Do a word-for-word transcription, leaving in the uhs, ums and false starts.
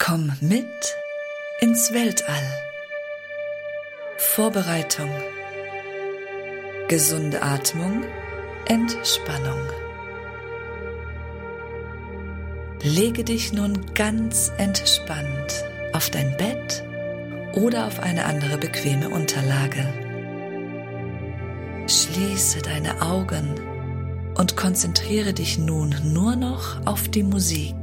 Komm mit ins Weltall. Vorbereitung. Gesunde Atmung, Entspannung. Lege dich nun ganz entspannt auf dein Bett oder auf eine andere bequeme Unterlage. Schließe deine Augen und konzentriere dich nun nur noch auf die Musik.